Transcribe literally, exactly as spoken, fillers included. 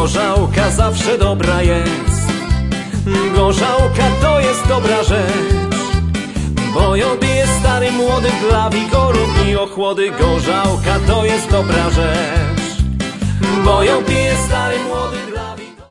gorzałka zawsze dobra jest. Gorzałka to jest dobra rzecz, bo ją pije stary młody dla wigoru i ochłody. Gorzałka to jest dobra rzecz, bo ją pije stary młody.